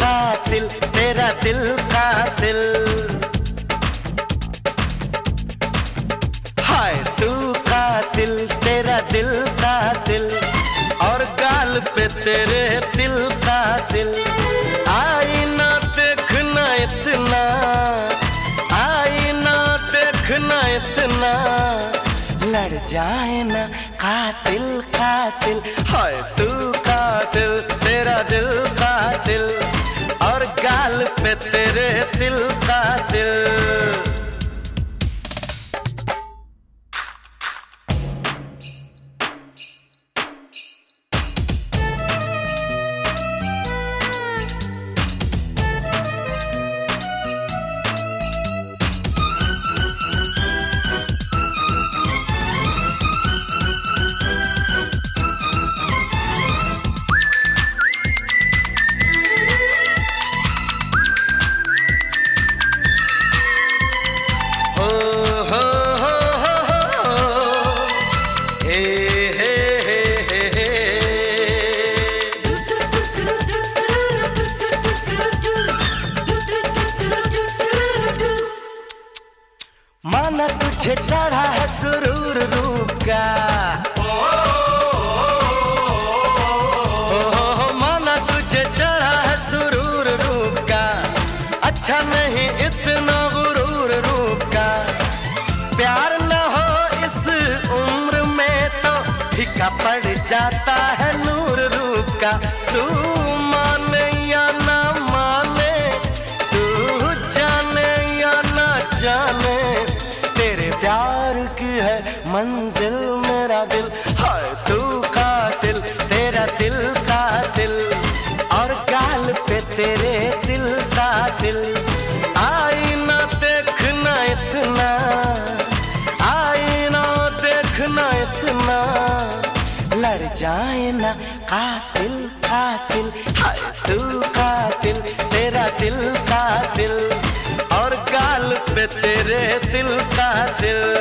कातिल, तेरा दिल कातिल। हाय तू कातिल, तेरा दिल कातिल, और गाल पे तेरे दिल कातिल। आईना देखना इतना, आईना देखना इतना, लड़ जाए ना कातिल कातिल। हाय तू कातिल, तेरा दिल कातिल, और गाल पे तेरे दिल कातिल। माना तुझे चढ़ा है सुरूर रूप का, माना तुझे चढ़ा है सुरूर रूप का, अच्छा नहीं इतना गुरूर रूप का। प्यार न हो इस उम्र में तो फीका पड़ जाता है नूर रूप का। तू माने या ना माने, तू जाने या ना जाने, प्यार की है मंजिल मेरा दिल। हाय तू कातिल, तेरा दिल कातिल, और गाल पे तेरे दिल कातिल। आईना देखना इतना, आईना देखना इतना, लड़ जाए ना कातिल कातिल। हाय तू कातिल, तेरा दिल कातिल, और गाल पे तेरे दिल का दिल।